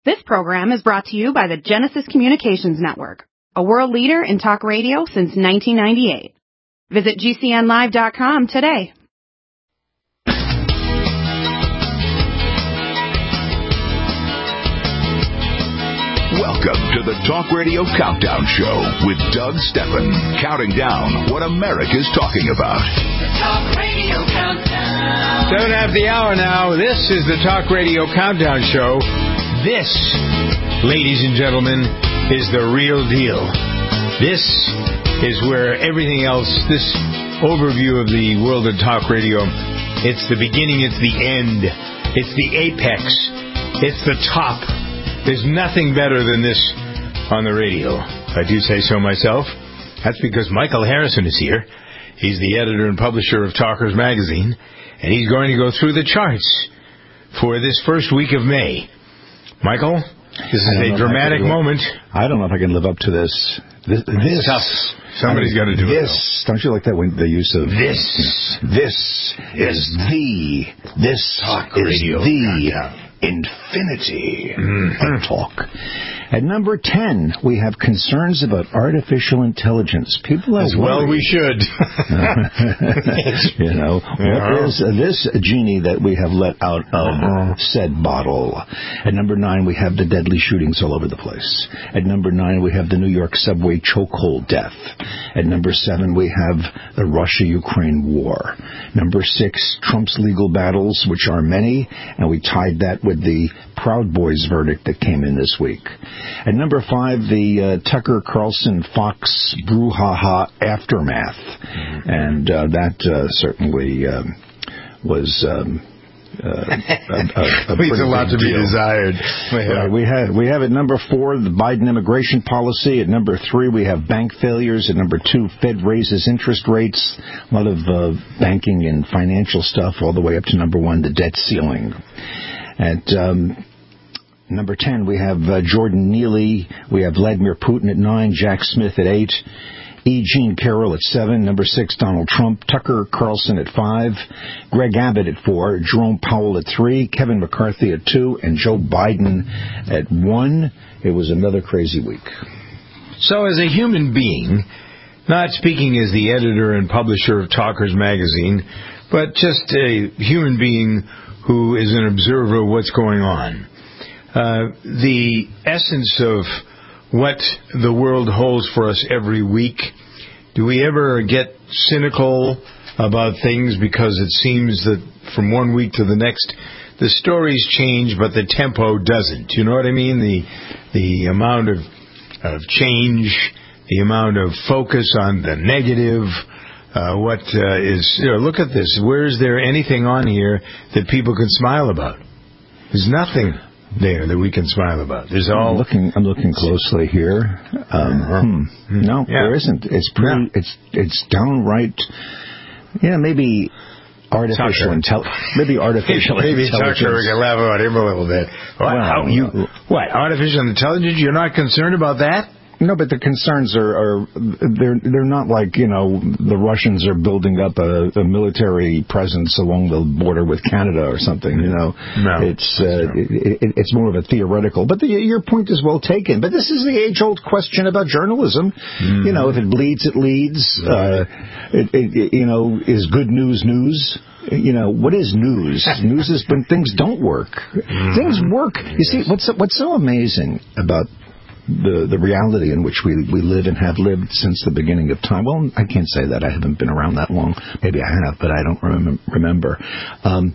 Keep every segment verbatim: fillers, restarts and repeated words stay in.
This program is brought to you by the Genesis Communications Network, a world leader in talk radio since nineteen ninety-eight. Visit G C N live dot com today. Welcome to the Talk Radio Countdown Show with Doug Steffen, counting down what America's talking about. The Talk Radio Countdown. Seven after the hour now. This is the Talk Radio Countdown Show. This, ladies and gentlemen, is the real deal. This is where everything else, this overview of the world of talk radio, it's the beginning, it's the end, it's the apex, it's the top. There's nothing better than this on the radio. If I do say so myself. That's because Michael Harrison is here. He's the editor and publisher of Talkers Magazine, and he's going to go through the charts for this first week of May. Michael, this is a dramatic moment. I don't know if I can live up to this. This, this somebody's got to do this, it. This, don't you like that when the use of this? This is the. This Talk is radio. the. Countdown. Infinity mm-hmm. of talk. At number ten, we have concerns about artificial intelligence. People are As well we should. You know, yeah. What is this genie that we have let out of uh-huh. said bottle? At number nine, we have the deadly shootings all over the place. At number nine, we have the New York subway chokehold death. At number seven, we have the Russia-Ukraine war. Number six, Trump's legal battles, which are many, and we tied that with the Proud Boys verdict that came in this week. At number five, the uh, Tucker Carlson Fox brouhaha aftermath. Mm-hmm. And uh, that uh, certainly um, was um, uh, a, a, a leaves a lot to be deal. desired. Right. We have we have at number four the Biden immigration policy. At number three, we have bank failures. At number two, Fed raises interest rates. A lot of uh, banking and financial stuff, all the way up to number one, the debt ceiling. At um, number ten, we have uh, Jordan Neely. We have Vladimir Putin at nine, Jack Smith at eight, E. Jean Carroll at seven, number six, Donald Trump, Tucker Carlson at five, Greg Abbott at four, Jerome Powell at three, Kevin McCarthy at two, and Joe Biden at one. It was another crazy week. So as a human being, not speaking as the editor and publisher of Talkers Magazine, but just a human being who is an observer of what's going on. Uh, the essence of what the world holds for us every week, do we ever get cynical about things because it seems that from one week to the next, the stories change, but the tempo doesn't? You know what I mean? The the amount of, of change, the amount of focus on the negative. Uh, what uh, is, you know, look at this. Where is there anything on here that people can smile about? There's nothing there that we can smile about. There's all. I'm looking, I'm looking closely here. Um, hmm. No, yeah. There isn't. It's pretty. Yeah. It's it's downright. Yeah, maybe artificial intelligence. Maybe artificial maybe intelligence. Maybe we can laugh about him a little bit. What? Well, How, you, what? Artificial intelligence? You're not concerned about that? No, but the concerns are, are they're they're not like, you know, the Russians are building up a, a military presence along the border with Canada or something, you know. No, it's uh, it, it, it's more of a theoretical. But the, your point is well taken. But this is the age-old question about journalism. Mm. You know, if it bleeds, it leads. Right. Uh, it, it, you know, is good news news? You know, what is news? News is when things don't work. Mm. Things work. You see, what's what's so amazing about the the reality in which we we live and have lived since the beginning of time. Well, I can't say that. I haven't been around that long. Maybe I have, but I don't rem- remember. Um,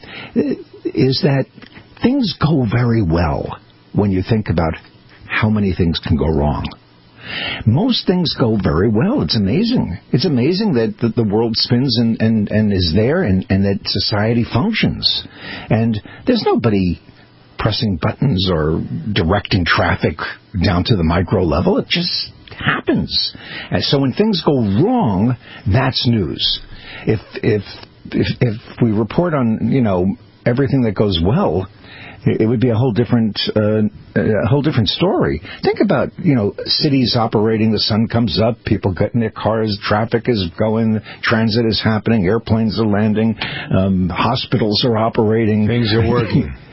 is that things go very well when you think about how many things can go wrong. Most things go very well. It's amazing. It's amazing that, that the world spins and, and, and is there and, and that society functions. And there's nobody pressing buttons or directing traffic down to the micro level. It just happens. And so when things go wrong, that's news. If if if, if we report on, you know, everything that goes well, it would be a whole different uh, a whole different story. Think about, you know, cities operating, the sun comes up, people get in their cars, traffic is going, transit is happening, airplanes are landing, um, hospitals are operating. Things are working.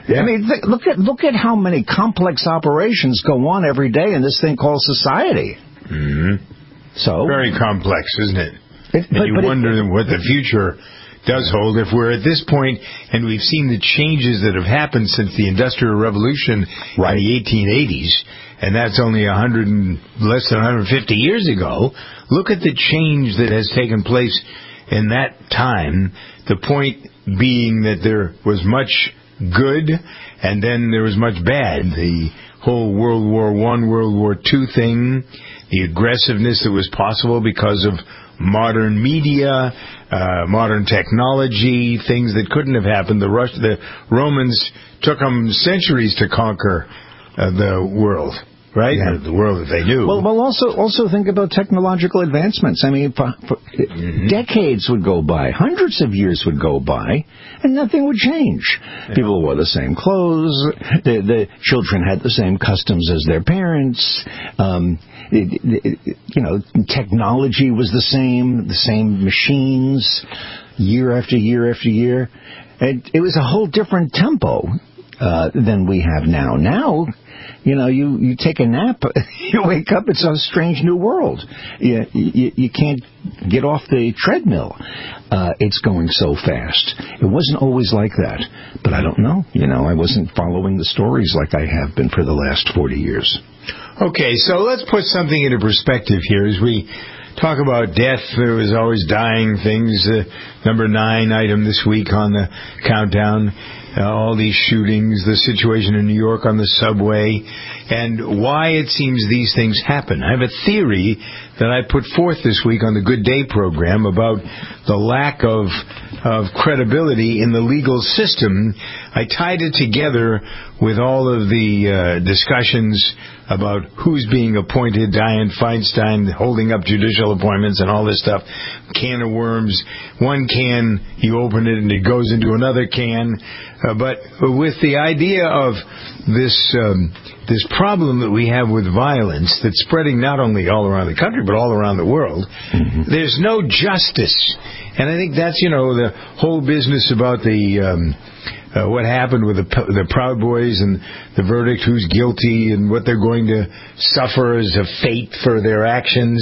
I mean, th- look at look at how many complex operations go on every day in this thing called society. Mm-hmm. So very complex, isn't it? it and but, you but wonder it, what the future does hold if we're at this point and we've seen the changes that have happened since the Industrial Revolution right. in the eighteen eighties, and that's only a hundred and less than one hundred fifty years ago. Look at the change that has taken place in that time. The point being that there was much good, and then there was much bad. The whole World War One, World War Two thing, the aggressiveness that was possible because of modern media, uh, modern technology, things that couldn't have happened. The Rush, the Romans took them centuries to conquer uh, the world. Right, yeah. The world that they knew. Well, well, also, also think about technological advancements. I mean, for, for mm-hmm. decades would go by, hundreds of years would go by, and nothing would change. Yeah. People wore the same clothes. The, the children had the same customs as their parents. Um, it, it, you know, technology was the same, the same machines, year after year after year. And it was a whole different tempo uh, than we have now. Now. You know, you, you take a nap, you wake up, it's a strange new world. You, you, you can't get off the treadmill. Uh, it's going so fast. It wasn't always like that. But I don't know. You know, I wasn't following the stories like I have been for the last forty years. Okay, so let's put something into perspective here as we talk about death. There was always dying things. Uh, number nine item this week on the countdown. Uh, all these shootings, the situation in New York on the subway, and why it seems these things happen. I have a theory that I put forth this week on the Good Day program about the lack of of credibility in the legal system. I tied it together with all of the uh, discussions about who's being appointed, Dianne Feinstein holding up judicial appointments and all this stuff, can of worms. One can, you open it and it goes into another can. Uh, but with the idea of this um, this problem that we have with violence that's spreading not only all around the country but all around the world, mm-hmm. there's no justice. And I think that's, you know, the whole business about the um, uh, what happened with the, the Proud Boys and the verdict, who's guilty and what they're going to suffer as a fate for their actions.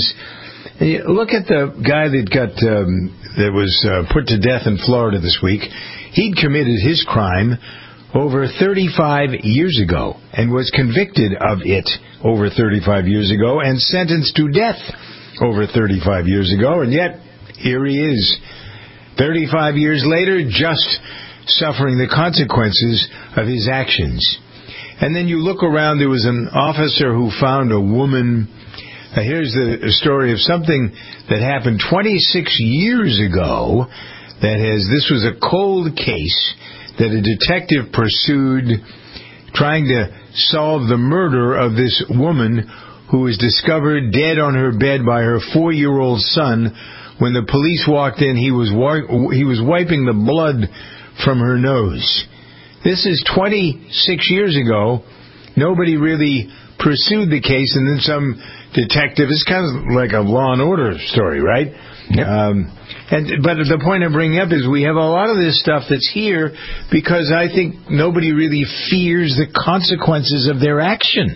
Look at the guy that got um, that was uh, put to death in Florida this week. He'd committed his crime over thirty-five years ago and was convicted of it over thirty-five years ago and sentenced to death over thirty-five years ago. And yet, here he is, thirty-five years later, just suffering the consequences of his actions. And then you look around, there was an officer who found a woman. Uh, here's the story of something that happened twenty-six years ago. That is, this was a cold case that a detective pursued trying to solve the murder of this woman who was discovered dead on her bed by her four-year-old son. When the police walked in, he was wa- he was wiping the blood from her nose. This is twenty-six years ago. Nobody really pursued the case, and then some detective. It's kind of like a Law and Order story, right? Yep. Um, and but the point I'm bringing up is we have a lot of this stuff that's here because I think nobody really fears the consequences of their action.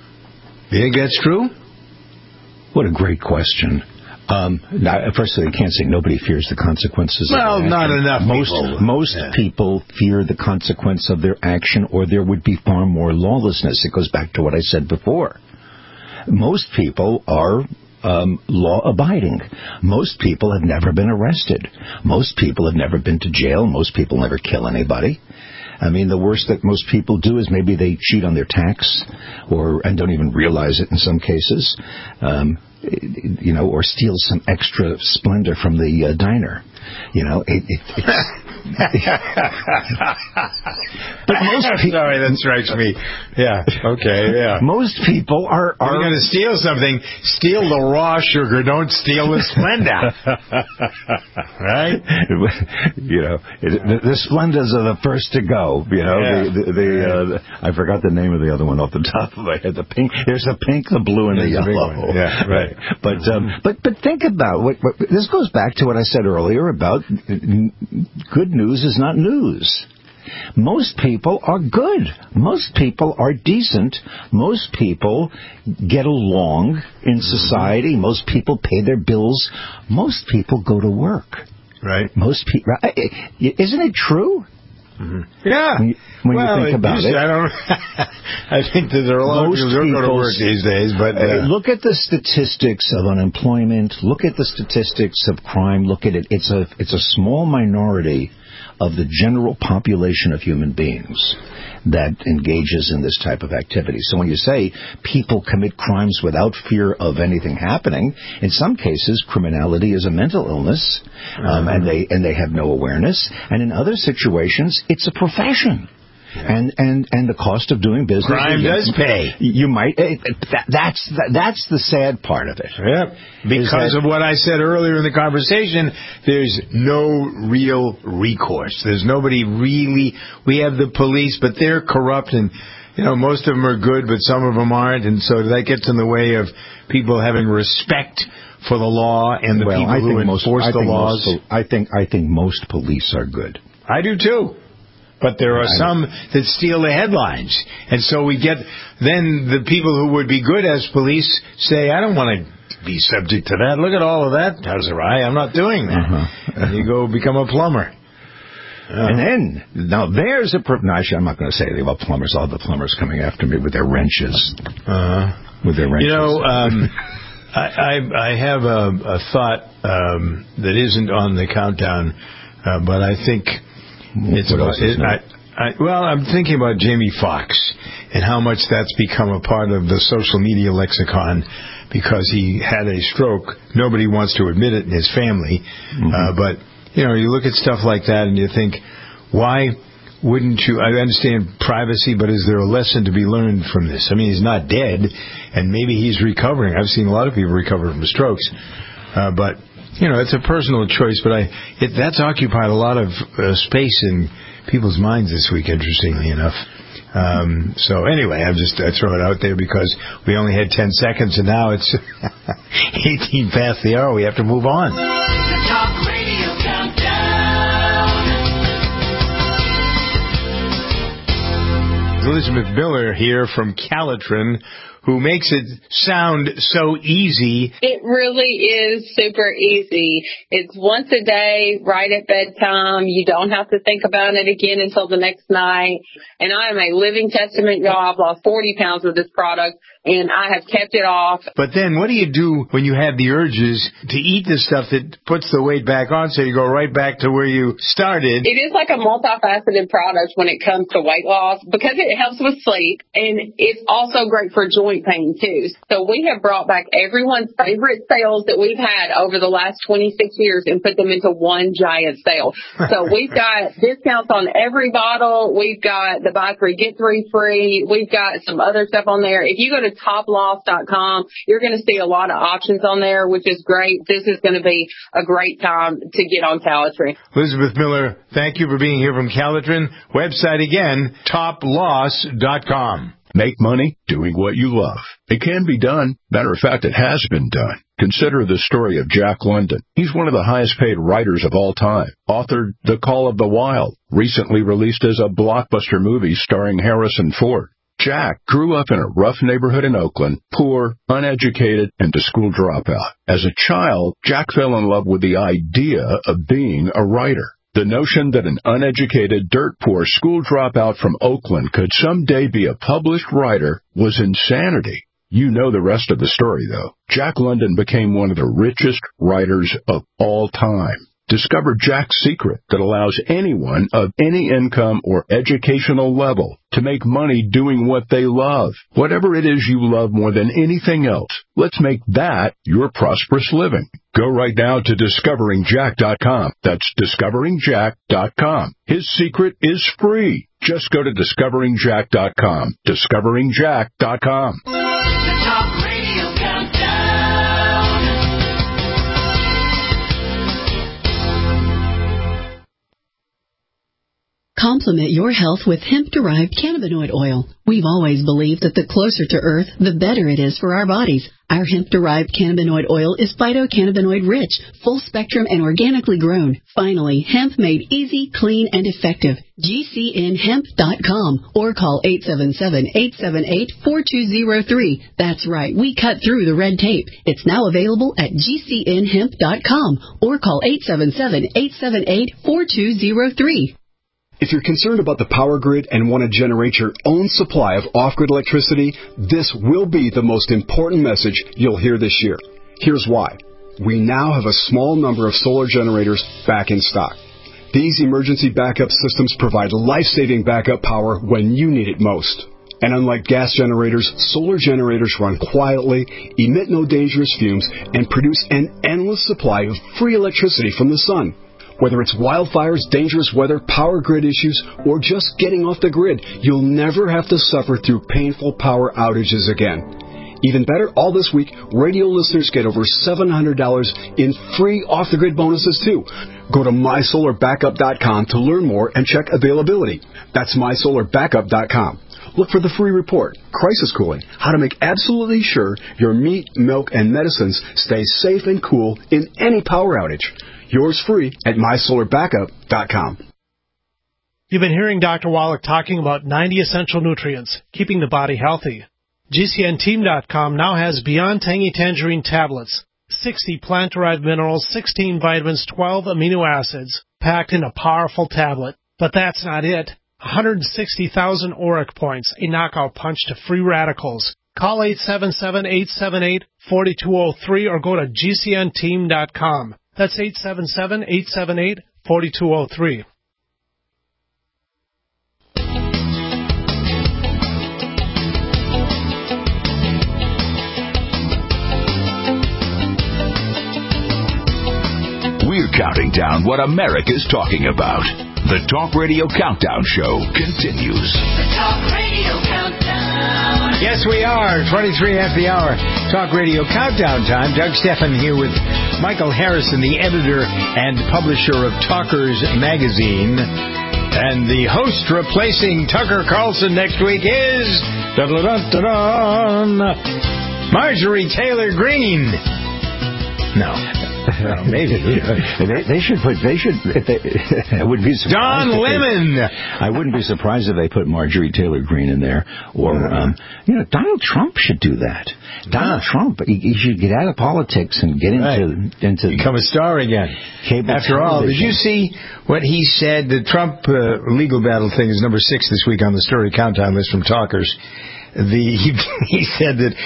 You think that's true? What a great question. Um, now, firstly, I can't say nobody fears the consequences well, of their not action. enough Most, people. most yeah. people fear the consequence of their action, or there would be far more lawlessness. It goes back to what I said before. Most people are um, law-abiding. Most people have never been arrested. Most people have never been to jail. Most people never kill anybody. I mean, the worst that most people do is maybe they cheat on their tax, or and don't even realize it in some cases, um, you know, or steal some extra splendor from the uh, diner. You know, it, it, it's... But most people, sorry, that strikes me. Yeah. Okay. Yeah. Most people are. are If you're going to steal something, steal the raw sugar. Don't steal the Splenda. Right? You know, the, the Splendas are the first to go. You know, yeah. the, the, the uh, I forgot the name of the other one off the top of my head. The pink. There's the pink, the blue, and There's the yellow. Yeah. Right. But um, but but think about what, what this goes back to what I said earlier about good news is not news. Most people are good. Most people are decent. Most people get along in society. Most people pay their bills. Most people go to work. Right. Most people. Isn't it true? Mm-hmm. Yeah. When you, when well, you think about it, it, I don't. I think that there are a lot most of people who don't go to work these days. But uh, look at the statistics of unemployment. Look at the statistics of crime. Look at it. It's a it's a small minority of the general population of human beings that engages in this type of activity. So when you say people commit crimes without fear of anything happening, in some cases criminality is a mental illness, um, and they and they have no awareness. And in other situations, it's a profession. And, and and the cost of doing business. Crime you, does pay. You might. That, that's that, that's the sad part of it. Yep. Because that, of what I said earlier in the conversation, there's no real recourse. There's nobody really. We have the police, but they're corrupt, and you know most of them are good, but some of them aren't, and so that gets in the way of people having respect for the law and the well, people I who think enforce most, I the think laws. Most, I think I think most police are good. I do too. But there are some that steal the headlines. And so we get, then the people who would be good as police say, I don't want to be subject to that. Look at all of that, Tazzarai. I'm not doing that. Uh-huh. And you go become a plumber. Uh, and then, now there's a, pro- no, actually, I'm not going to say anything about plumbers. All the plumbers coming after me with their wrenches. Uh, with their wrenches. You know, um, I, I, I have a, a thought um, that isn't on the countdown, uh, but I think... It's what about, else is it, I, I, well, I'm thinking about Jamie Foxx and how much that's become a part of the social media lexicon because he had a stroke. Nobody wants to admit it in his family. Mm-hmm. Uh, but, you know, you look at stuff like that and you think, why wouldn't you... I understand privacy, but is there a lesson to be learned from this? I mean, he's not dead, and maybe he's recovering. I've seen a lot of people recover from strokes. Uh, but... You know, it's a personal choice, but I it, that's occupied a lot of uh, space in people's minds this week, interestingly enough. Um, so anyway, I just I throw it out there because we only had ten seconds, and now it's eighteen past the hour. We have to move on. The Talk Radio Countdown. Elizabeth Miller here from Calitrin, who makes it sound so easy. It really is super easy. It's once a day, right at bedtime. You don't have to think about it again until the next night. And I am a living testament, y'all. I've lost forty pounds with this product, and I have kept it off. But then what do you do when you have the urges to eat the stuff that puts the weight back on so you go right back to where you started? It is like a multifaceted product when it comes to weight loss because it helps with sleep, and it's also great for joint pain too. So we have brought back everyone's favorite sales that we've had over the last twenty-six years and put them into one giant sale. So we've got discounts on every bottle. We've got the buy three, get three free. We've got some other stuff on there. If you go to top loss dot com, you're going to see a lot of options on there, which is great. This is going to be a great time to get on Calitrin. Elizabeth Miller, thank you for being here from Calitrin. Website again, top loss dot com. Make money doing what you love. It can be done. Matter of fact, it has been done. Consider the story of Jack London. He's one of the highest paid writers of all time. Authored The Call of the Wild, recently released as a blockbuster movie starring Harrison Ford. Jack grew up in a rough neighborhood in Oakland, poor, uneducated, and a school dropout. As a child, Jack fell in love with the idea of being a writer. The notion that an uneducated, dirt-poor school dropout from Oakland could someday be a published writer was insanity. You know the rest of the story, though. Jack London became one of the richest writers of all time. Discover Jack's secret that allows anyone of any income or educational level to make money doing what they love. Whatever it is you love more than anything else, let's make that your prosperous living. Go right now to discovering jack dot com. That's discovering jack dot com. His secret is free. Just go to discovering jack dot com. discovering jack dot com. The Talk Radio Countdown. Complement your health with hemp-derived cannabinoid oil. We've always believed that the closer to Earth, the better it is for our bodies. Our hemp-derived cannabinoid oil is phytocannabinoid-rich, full-spectrum, and organically grown. Finally, hemp made easy, clean, and effective. G C N hemp dot com or call eight seven seven, eight seven eight, four two zero three. That's right, we cut through the red tape. It's now available at G C N hemp dot com or call eight seven seven, eight seven eight, four two zero three. If you're concerned about the power grid and want to generate your own supply of off-grid electricity, this will be the most important message you'll hear this year. Here's why. We now have a small number of solar generators back in stock. These emergency backup systems provide life-saving backup power when you need it most. And unlike gas generators, solar generators run quietly, emit no dangerous fumes, and produce an endless supply of free electricity from the sun. Whether it's wildfires, dangerous weather, power grid issues, or just getting off the grid, you'll never have to suffer through painful power outages again. Even better, all this week, radio listeners get over seven hundred dollars in free off-the-grid bonuses, too. Go to my solar backup dot com to learn more and check availability. That's my solar backup dot com. Look for the free report, Crisis Cooling, how to make absolutely sure your meat, milk, and medicines stay safe and cool in any power outage. Yours free at my solar backup dot com. You've been hearing Doctor Wallach talking about ninety essential nutrients, keeping the body healthy. G C N team dot com now has Beyond Tangy Tangerine tablets, sixty plant-derived minerals, sixteen vitamins, twelve amino acids, packed in a powerful tablet. But that's not it. one hundred sixty thousand auric points, a knockout punch to free radicals. Call eight seven seven, eight seven eight, four two zero three or go to G C N team dot com. That's eight seven seven, eight seven eight, four two zero three. We're counting down what America's talking about. The Talk Radio Countdown Show continues. The Talk Radio Countdown. Yes, we are. twenty-three after the hour. Talk Radio Countdown time. Doug Stephan here with Michael Harrison, the editor and publisher of Talkers Magazine. And the host replacing Tucker Carlson next week is... dun-dun-dun-dun, Marjorie Taylor Greene. No. Well, maybe they, they should put. They should. If they, I wouldn't be surprised. Don Lemon. They, I wouldn't be surprised if they put Marjorie Taylor Greene in there, or um, you know, Donald Trump should do that. Donald yeah. Trump, he, he should get out of politics and get right. into into become a star again. Cable After television. all, did you see what he said? The Trump uh, legal battle thing is number six this week on the story countdown list from Talkers. The he, he said that.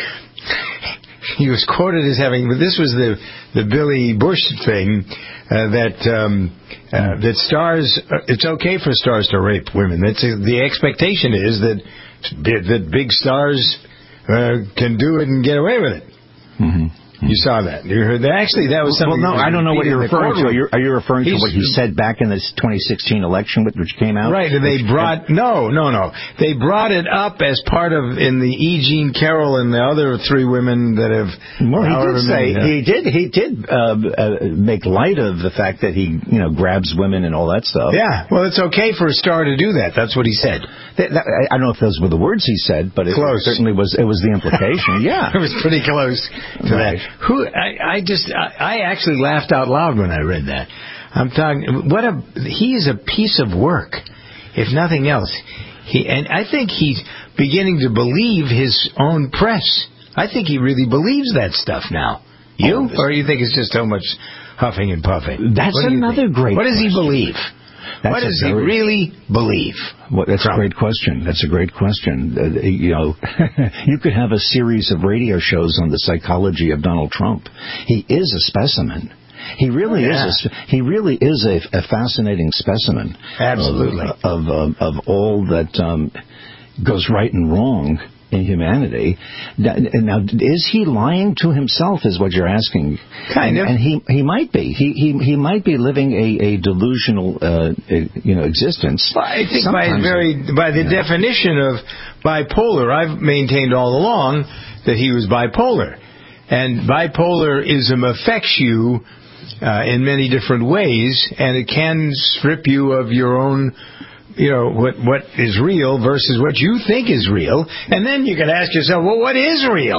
He was quoted as having, but this was the the Billy Bush thing uh, that um, uh, that stars. Uh, it's okay for stars to rape women. That's uh, the expectation is that that big stars uh, can do it and get away with it. Mm-hmm. You saw that. You heard that. Actually, that was something. Well, no, I don't know what you're referring to. Are you, are you referring He's, to what he said back in this twenty sixteen election, which came out? Right, and they brought no, no, no. They brought it up as part of in the E. Jean Carroll and the other three women that have. Well, he did say many, he did he did uh, uh, make light of the fact that he you know grabs women and all that stuff. Yeah, well, it's okay for a star to do that. That's what he said. That, that, I don't know if those were the words he said, but it close. certainly was. It was the implication. Yeah, it was pretty close to right. that. Who? I, I just, I, I actually laughed out loud when I read that. I'm talking, what a, he is a piece of work, if nothing else. He, and I think he's beginning to believe his own press. I think he really believes that stuff now. You? Oh, or you think it's just so much huffing and puffing? That's another great What does question. he believe? That's what does very, he really believe? Well, that's Trump. a great question. That's a great question. Uh, you know, you could have a series of radio shows on the psychology of Donald Trump. He is a specimen. He really oh, yeah. is. A, he really is a, a fascinating specimen. Absolutely. Of of, of, of all that um, goes right and wrong in humanity. Now, is he lying to himself? Is what you're asking? Kind and, of. And he he might be. He he he might be living a, a delusional uh, you know existence. Well, I think by very by the yeah. definition of bipolar, I've maintained all along that he was bipolar, and bipolarism affects you uh, in many different ways, and it can strip you of your own. You know, what what is real versus what you think is real. And then you can ask yourself, well, what is real?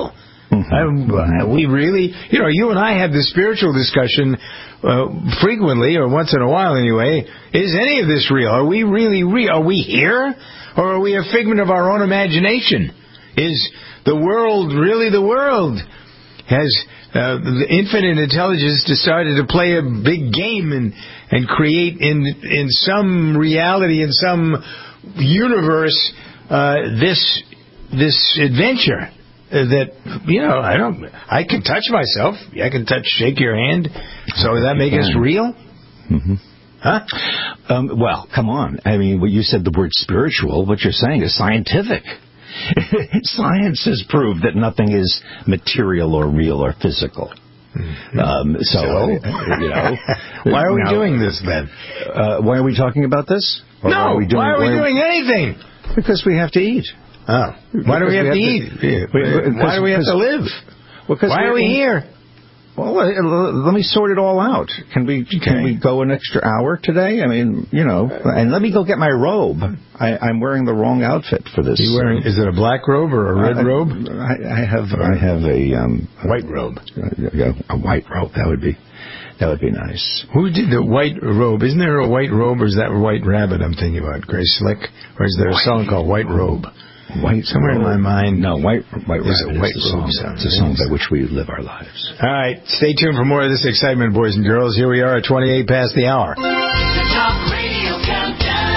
I, we really, you know, you and I have this spiritual discussion uh, frequently, or once in a while anyway. Is any of this real? Are we really real? Are we here? Or are we a figment of our own imagination? Is the world really the world? Has uh, the infinite intelligence decided to play a big game and, and create in in some reality, in some universe, uh, this this adventure? That, you know, I don't, I can touch myself. I can touch, shake your hand. So does that make us real? Mm-hmm. Huh? Um, well, come on. I mean, when you said the word spiritual, what you're saying is scientific. Science has proved that nothing is material or real or physical. Mm-hmm. Um, so, so? you know. Why are we now, doing this then? Uh, why are we talking about this? Or no, are we doing, why are we why doing anything? Because we have to eat. Oh. Why do we have, we have to eat? To, Why do we have to live? Because Why are we here? Well, let me sort it all out. Can we okay. can we go an extra hour today? I mean, you know, and let me go get my robe. I, I'm wearing the wrong outfit for this. You wearing? Is it a black robe or a red I, robe? I, I have I have a um, white robe. A, a white robe. That would be that would be nice. Who did the white robe? Isn't there a white robe, or is that White Rabbit I'm thinking about? Grace Slick, or is there a song called White Robe? White Somewhere robe. in my mind. No, White White is Rabbit white is the song. robe. It's a song by which we live our lives. All right, stay tuned for more of this excitement, boys and girls. Here we are at twenty-eight past the hour. The Talk Radio Countdown.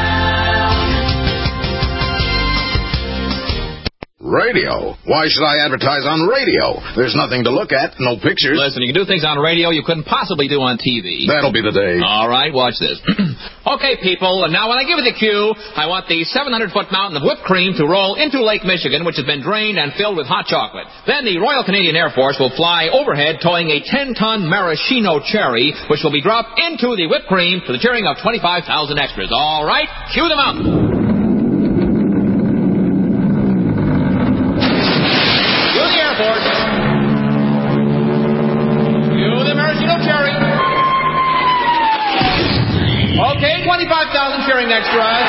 Radio? Why should I advertise on radio? There's nothing to look at, no pictures. Listen, you can do things on radio you couldn't possibly do on T V. That'll be the day. All right, watch this. Okay, people, and now when I give you the cue, I want the seven hundred foot mountain of whipped cream to roll into Lake Michigan, which has been drained and filled with hot chocolate. Then the Royal Canadian Air Force will fly overhead towing a ten ton maraschino cherry, which will be dropped into the whipped cream to the cheering of twenty-five thousand extras. All right, cue the mountain. Okay, twenty-five thousand cheering extras.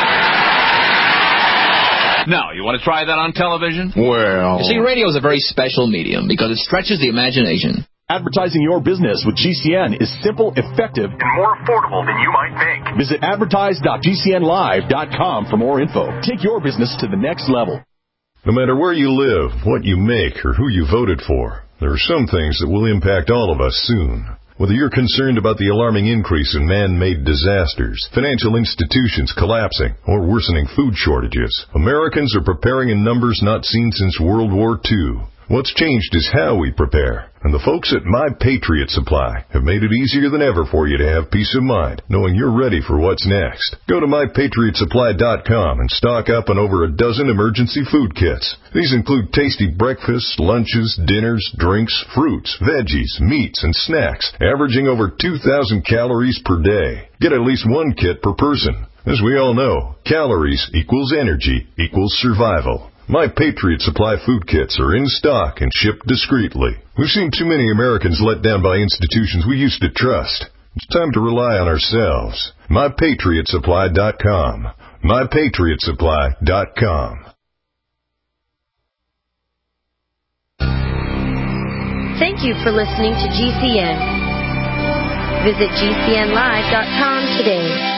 Now, you want to try that on television? Well... You see, radio is a very special medium because it stretches the imagination. Advertising your business with G C N is simple, effective, and more affordable than you might think. Visit advertise dot G C N live dot com for more info. Take your business to the next level. No matter where you live, what you make, or who you voted for, there are some things that will impact all of us soon. Whether you're concerned about the alarming increase in man-made disasters, financial institutions collapsing, or worsening food shortages, Americans are preparing in numbers not seen since World War Two. What's changed is how we prepare. And the folks at My Patriot Supply have made it easier than ever for you to have peace of mind, knowing you're ready for what's next. Go to my patriot supply dot com and stock up on over a dozen emergency food kits. These include tasty breakfasts, lunches, dinners, drinks, fruits, veggies, meats, and snacks, averaging over two thousand calories per day. Get at least one kit per person. As we all know, calories equals energy equals survival. My Patriot Supply food kits are in stock and shipped discreetly. We've seen too many Americans let down by institutions we used to trust. It's time to rely on ourselves. my patriot supply dot com. my patriot supply dot com. Thank you for listening to G C N. Visit G C N live dot com today.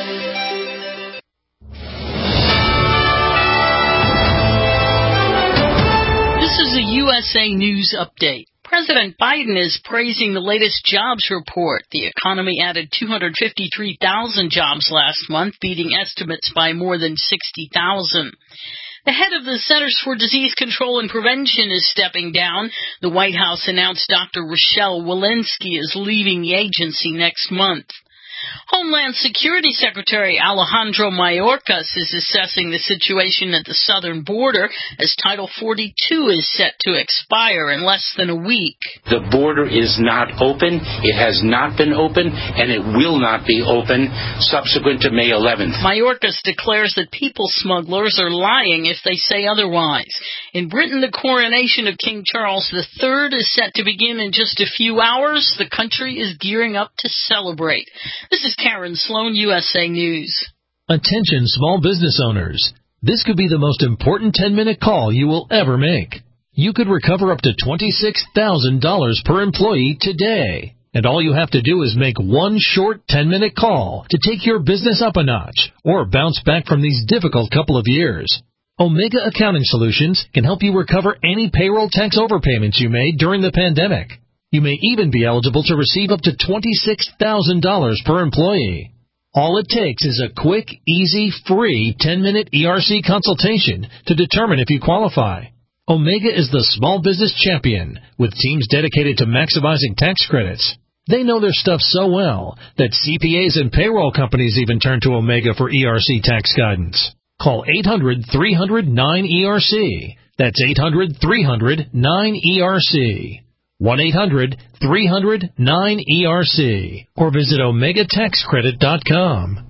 This is a U S A News Update. President Biden is praising the latest jobs report. The economy added two hundred fifty-three thousand jobs last month, beating estimates by more than sixty thousand. The head of the Centers for Disease Control and Prevention is stepping down. The White House announced Doctor Rochelle Walensky is leaving the agency next month. Homeland Security Secretary Alejandro Mayorkas is assessing the situation at the southern border as Title forty-two is set to expire in less than a week. The border is not open. It has not been open, and it will not be open subsequent to May eleventh. Mayorkas declares that people smugglers are lying if they say otherwise. In Britain, the coronation of King Charles the Third is set to begin in just a few hours. The country is gearing up to celebrate. This is Karen Sloan, U S A News. Attention small business owners. This could be the most important ten minute call you will ever make. You could recover up to twenty-six thousand dollars per employee today. And all you have to do is make one short ten-minute call to take your business up a notch or bounce back from these difficult couple of years. Omega Accounting Solutions can help you recover any payroll tax overpayments you made during the pandemic. You may even be eligible to receive up to twenty-six thousand dollars per employee. All it takes is a quick, easy, free ten-minute E R C consultation to determine if you qualify. Omega is the small business champion with teams dedicated to maximizing tax credits. They know their stuff so well that C P As and payroll companies even turn to Omega for E R C tax guidance. Call eight hundred, three hundred, nine E R C. That's eight hundred, three hundred, nine E R C. one eight hundred, three hundred, nine E R C. Or visit omega tax credit dot com.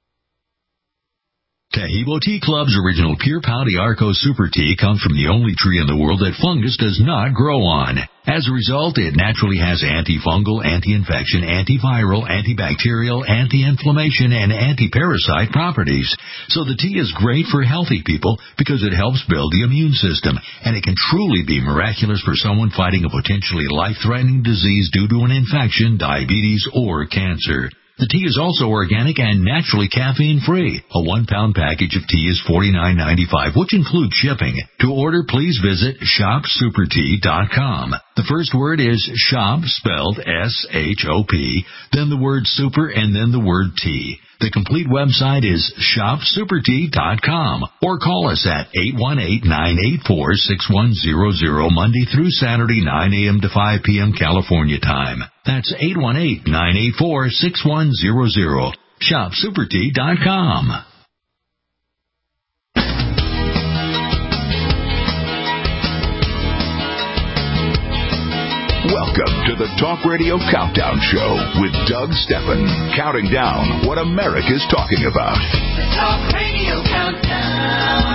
Tahibo Tea Club's original Pure Pau Arco Super Tea comes from the only tree in the world that fungus does not grow on. As a result, it naturally has antifungal, anti-infection, antiviral, antibacterial, anti-inflammation, and anti-parasite properties. So the tea is great for healthy people because it helps build the immune system, and it can truly be miraculous for someone fighting a potentially life-threatening disease due to an infection, diabetes, or cancer. The tea is also organic and naturally caffeine-free. A one-pound package of tea is forty-nine ninety-five, which includes shipping. To order, please visit shop super tea dot com. The first word is shop, spelled S H O P, then the word super, and then the word tea. The complete website is shop super tea dot com, or call us at eight one eight, nine eight four, six one zero zero Monday through Saturday, nine a.m. to five p.m. California time. That's eight one eight, nine eight four, six one zero zero. shop super tea dot com. Welcome to the Talk Radio Countdown Show with Doug Steffen, counting down what America's talking about. The Talk Radio Countdown.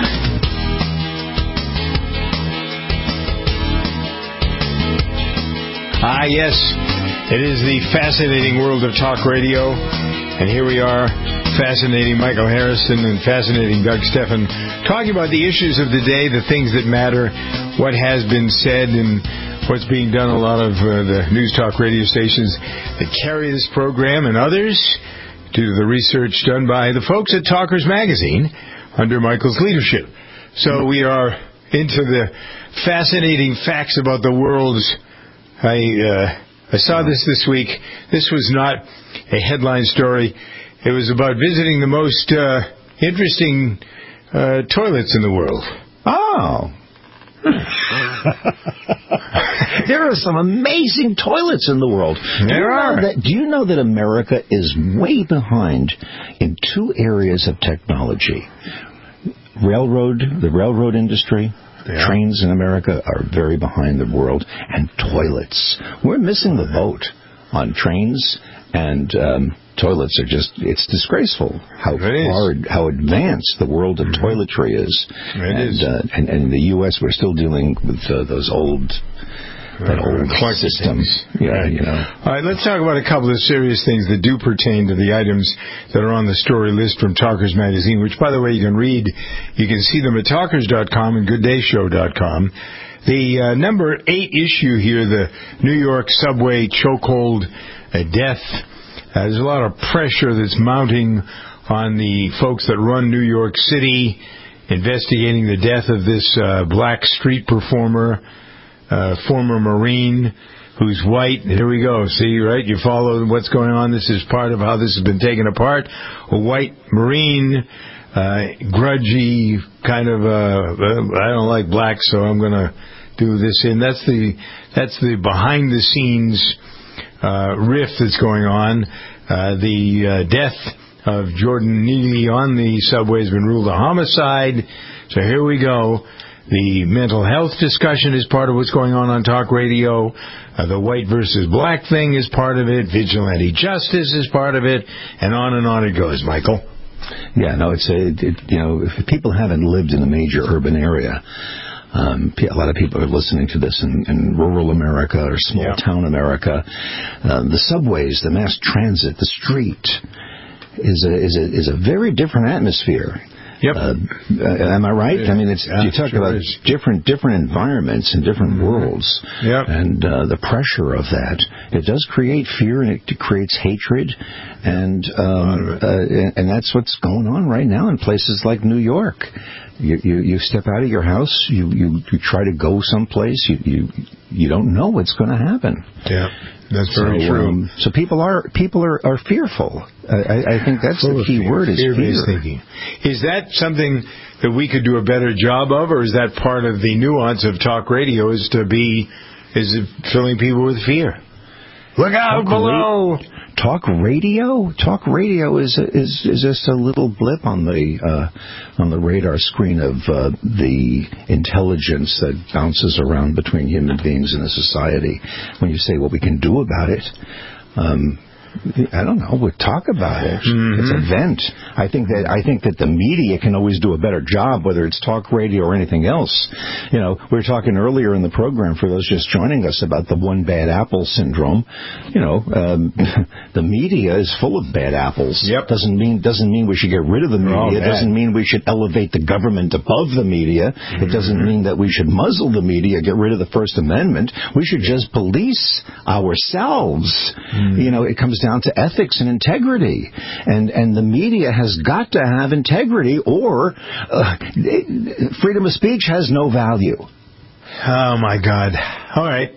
Ah, yes, it is the fascinating world of talk radio, and here we are, fascinating Michael Harrison and fascinating Doug Steffen, talking about the issues of the day, the things that matter, what has been said, and what's being done. A lot of uh, the news talk radio stations that carry this program and others, due to the research done by the folks at Talkers Magazine under Michael's leadership. So we are into the fascinating facts about the world's. I uh, I saw this this week. This was not a headline story. It was about visiting the most uh, interesting uh, toilets in the world. Oh. There are some amazing toilets in the world. There do you are. Know that, do you know that America is way behind in two areas of technology? Railroad, the railroad industry. Yeah. Trains in America are very behind the world. And toilets. We're missing the boat on trains, and um, toilets are just, it's disgraceful how far, how advanced the world of mm-hmm. toiletry is. It and, is. Uh, and, and in the U S we're still dealing with uh, those old... That old system. Yeah, right. You know. All right, let's talk about a couple of serious things that do pertain to the items that are on the story list from Talkers Magazine, which, by the way, you can read. You can see them at talkers dot com and good day show dot com. The uh, number eight issue here, the New York subway chokehold uh, death. Uh, there's a lot of pressure that's mounting on the folks that run New York City, investigating the death of this uh, black street performer. Uh, former Marine who's white. Here we go. See, right? You follow what's going on. This is part of how this has been taken apart. A white Marine, uh, grudgy, kind of, uh, I don't like black, so I'm going to do this. And that's the, that's the behind the scenes, uh, riff that's going on. Uh, the, uh, death of Jordan Neely on the subway has been ruled a homicide. So here we go. The mental health discussion is part of what's going on on talk radio. Uh, the white versus black thing is part of it. Vigilante justice is part of it. And on and on it goes, Michael. Yeah, no, it's a, it, you know, if people haven't lived in a major urban area, um, a lot of people are listening to this in, in rural America or small yeah. town America. Uh, the subways, the mass transit, the street is a, is a, is a very different atmosphere. Yep. Uh, uh, am I right? Yeah. I mean, it's Yeah, you talk sure about is. different different environments and different mm-hmm. worlds, yep. and uh, the pressure of that. It does create fear, and it creates hatred, and um, uh, and, and that's what's going on right now in places like New York. You, you you step out of your house, you, you, you try to go someplace, you you, you don't know what's going to happen. Yeah, that's so, very true. Um, so people are people are, are fearful. I, I think that's Full the key fear. word is Fear-based fear. thinking. Is that something that we could do a better job of, or is that part of the nuance of talk radio? Is to be is it filling people with fear? Look out talk below. Ra- talk radio, talk radio is is is just a little blip on the uh, on the radar screen of uh, the intelligence that bounces around between human beings in a society. When you say what we can do about it. Um, I don't know. We talk about it. Mm-hmm. It's a vent. I think that I think that the media can always do a better job, whether it's talk radio or anything else. You know, we were talking earlier in the program for those just joining us about the one bad apple syndrome. You know, um, the media is full of bad apples. Yep. Doesn't mean doesn't mean we should get rid of the media. Oh, doesn't mean we should elevate the government above the media. Mm-hmm. It doesn't mean that we should muzzle the media, get rid of the First Amendment. We should just police ourselves. Mm-hmm. You know, it comes down to ethics and integrity, and and the media has got to have integrity, or uh, freedom of speech has no value. Oh my God! All right,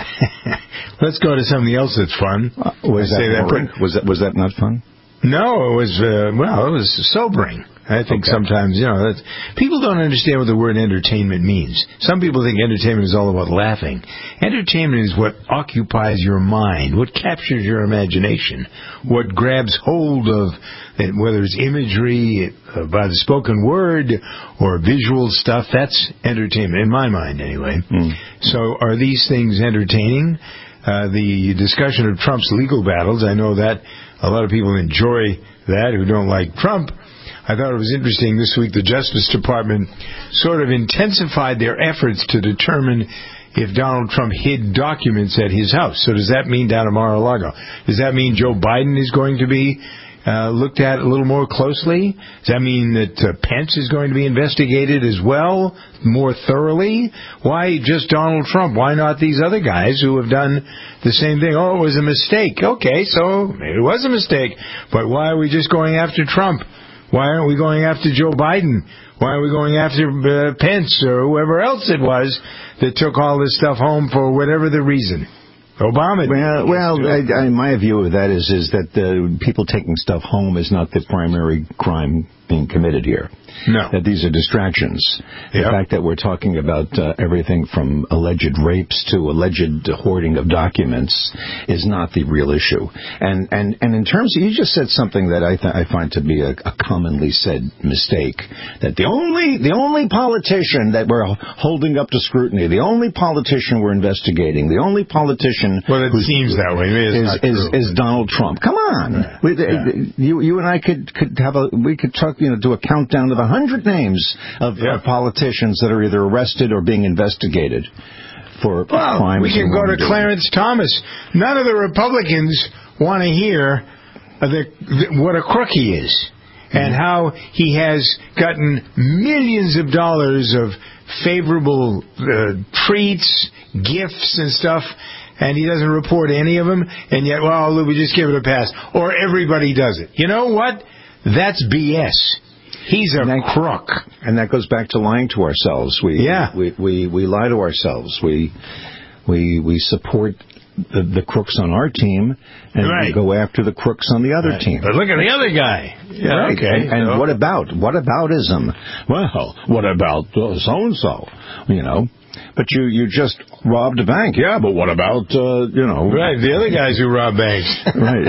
let's go to something else that's fun. Uh, was, that that boring? was that was that not fun? No, it was uh, well, it was sobering. I think okay. sometimes, you know, that's, people don't understand what the word entertainment means. Some people think entertainment is all about laughing. Entertainment is what occupies your mind, what captures your imagination, what grabs hold of, whether it's imagery uh, by the spoken word or visual stuff. That's entertainment, in my mind anyway. Mm. So are these things entertaining? Uh, the discussion of Trump's legal battles, I know that a lot of people enjoy that who don't like Trump. I thought it was interesting this week the Justice Department sort of intensified their efforts to determine if Donald Trump hid documents at his house. So does that mean down at Mar-a-Lago? Does that mean Joe Biden is going to be uh, looked at a little more closely? Does that mean that uh, Pence is going to be investigated as well, more thoroughly? Why just Donald Trump? Why not these other guys who have done the same thing? Oh, it was a mistake. Okay, so maybe it was a mistake. But why are we just going after Trump? Why aren't we going after Joe Biden? Why are we going after uh, Pence or whoever else it was that took all this stuff home for whatever the reason? Obama. Well, well I, I, my view of that is is that the people taking stuff home is not the primary crime being committed here. No. That these are distractions. The yep. fact that we're talking about uh, everything from alleged rapes to alleged hoarding of documents is not the real issue. And and, and in terms of, you just said something that I, th- I find to be a, a commonly said mistake, that the only the only politician that we're holding up to scrutiny, the only politician we're investigating, the only politician well, it seems that way. Is, is, is Donald Trump. Come on. Right. We, yeah. you you and I could could have a we could talk, you know, do a countdown of a hundred names of, yeah. of politicians that are either arrested or being investigated for well, crimes. We can go to Clarence Thomas. None of the Republicans want to hear the, the, what a crook he is mm-hmm. and how he has gotten millions of dollars of favorable uh, treats, gifts, and stuff. And he doesn't report any of them, and yet, well, we just give it a pass. Or everybody does it. You know what? That's B S. He's a that, crook. And that goes back to lying to ourselves. We, yeah. we, we, we lie to ourselves. We we we support the, the crooks on our team, and right. we go after the crooks on the other right. team. But look at the other guy. Yeah, right. Okay. And, and so. what about? What aboutism? Well, what about uh, so-and-so? You know? But you, you just robbed a bank. Yeah, but what about, uh, you know... Right, the other guys who rob banks. Right.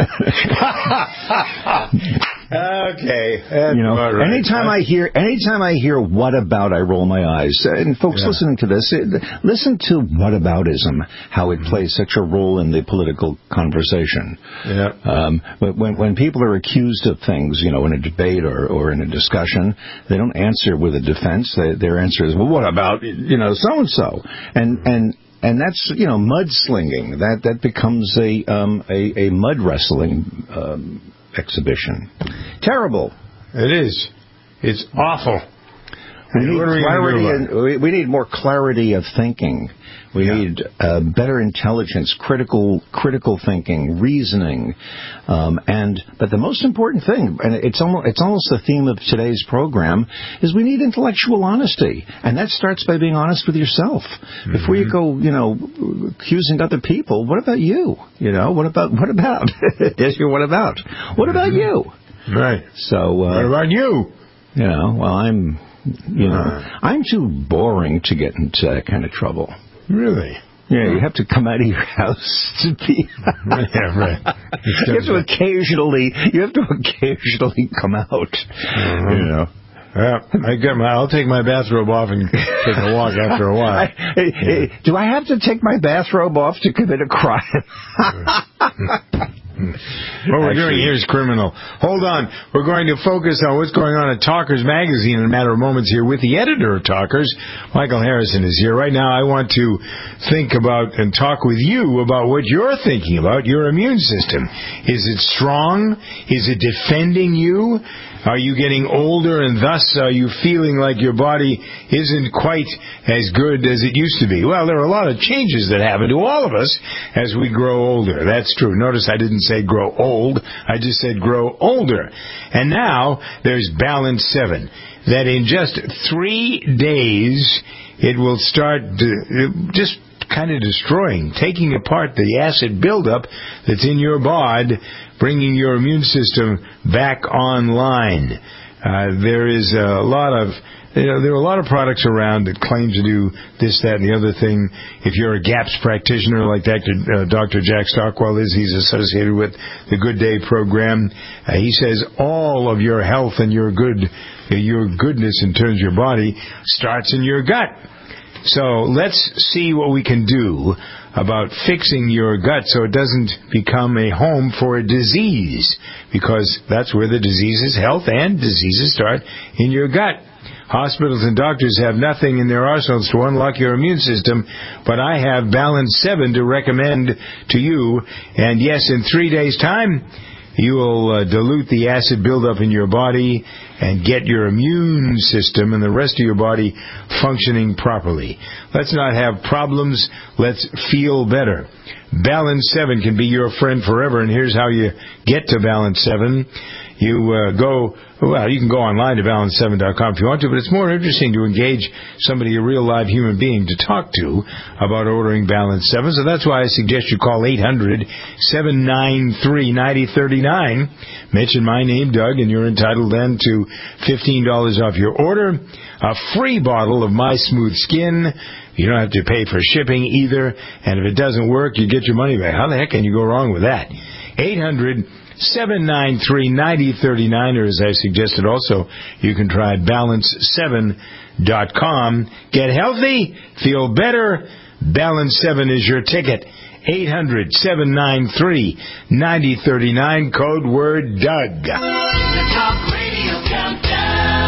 Okay. You know, right. anytime I hear, anytime I hear "what about," I roll my eyes. And folks yeah. listening to this, listen to whataboutism, how it plays such a role in the political conversation. Yeah. Um, when when people are accused of things, you know, in a debate or, or in a discussion, they don't answer with a defense. They, their answer is, "Well, what about, you know, so and so?" And and. And that's, you know, mudslinging. That that becomes a um, a, a mud wrestling um, exhibition. Terrible. It is. It's awful. We need, what are we clarity gonna do about in, we, we need more clarity of thinking. We Yeah. need uh, better intelligence, critical critical thinking, reasoning, um, and but the most important thing, and it's almost it's almost the theme of today's program, is we need intellectual honesty, and that starts by being honest with yourself. Mm-hmm. Before you go, you know, accusing other people, what about you? You know, what about what about? Yes, you. What about? What about you? Right. So uh, what about you? You know, well, I'm. You know, I'm too boring to get into that kind of trouble. Really? Yeah, you have to come out of your house to be. Yeah, right. You have to occasionally. You have to occasionally come out. Mm-hmm. You know. Yeah, I get my. I'll take my bathrobe off and take a walk after a while. I, yeah. Do I have to take my bathrobe off to commit a crime? What we're doing here is criminal. Hold on. We're going to focus on what's going on at Talkers Magazine in a matter of moments here with the editor of Talkers. Michael Harrison is here. Right now I want to think about and talk with you about what you're thinking about your immune system. Is it strong? Is it defending you? Are you getting older and thus are you feeling like your body isn't quite as good as it used to be? Well, there are a lot of changes that happen to all of us as we grow older. That's true. Notice I didn't say grow old. I just said grow older. And now there's Balance seven. That in just three days it will start to, just kind of destroying, taking apart the acid buildup that's in your bod, bringing your immune system back online. Uh, there is a lot of, you know, there are a lot of products around that claim to do this, that, and the other thing. If you're a GAPS practitioner like Doctor Uh, Doctor Jack Stockwell is, he's associated with the Good Day program. Uh, he says all of your health and your good, your goodness in terms of your body starts in your gut. So let's see what we can do about fixing your gut so it doesn't become a home for a disease, because that's where the diseases, health and diseases, start in your gut. Hospitals and doctors have nothing in their arsenals to unlock your immune system, but I have Balance seven to recommend to you. And yes, in three days' time, you will uh, dilute the acid buildup in your body and get your immune system and the rest of your body functioning properly. Let's not have problems. Let's feel better. Balance seven can be your friend forever, and here's how you get to Balance seven. You uh, go, well, you can go online to balance seven dot com if you want to, but it's more interesting to engage somebody, a real live human being, to talk to about ordering Balance seven. So that's why I suggest you call eight hundred, seven nine three, nine zero three nine. Mention my name, Doug, and you're entitled then to fifteen dollars off your order, a free bottle of My Smooth Skin. You don't have to pay for shipping either, and if it doesn't work, you get your money back. How the heck can you go wrong with that? eight hundred, seven nine three, nine zero three nine, or as I suggested also, you can try balance seven dot com. Get healthy, feel better. Balance seven is your ticket. eight hundred, seven nine three, nine zero three nine, code word Doug. The Talk Radio Countdown.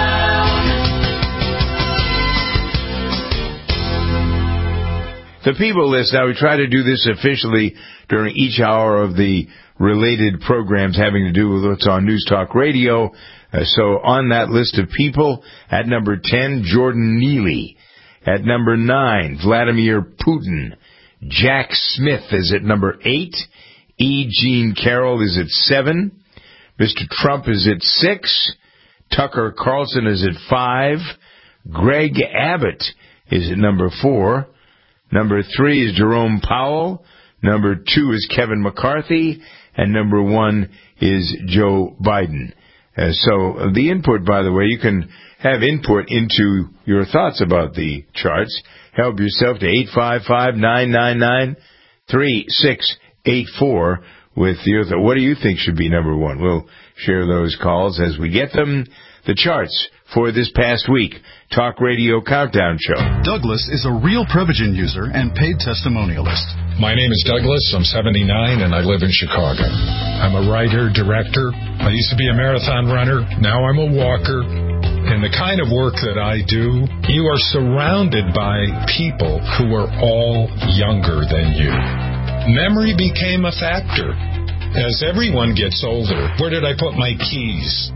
The people list. Now, we try to do this officially during each hour of the related programs having to do with what's on News Talk Radio. Uh, so on that list of people, at number ten, Jordan Neely. At number nine, Vladimir Putin. Jack Smith is at number eight. E. Jean Carroll is at seven. Mister Trump is at six. Tucker Carlson is at five. Greg Abbott is at number four. Number three is Jerome Powell. Number two is Kevin McCarthy. And number one is Joe Biden. Uh, so the input, by the way, you can have input into your thoughts about the charts. Help yourself to eight five five, nine nine nine, three six eight four with your thought. What do you think should be number one? We'll share those calls as we get them. The charts for this past week. Talk Radio Countdown Show. Douglas is a real Prevagen user and paid testimonialist. My name is Douglas. I'm seventy-nine and I live in Chicago. I'm a writer, director. I used to be a marathon runner. Now I'm a walker. And the kind of work that I do, you are surrounded by people who are all younger than you. Memory became a factor. As everyone gets older, where did I put my keys?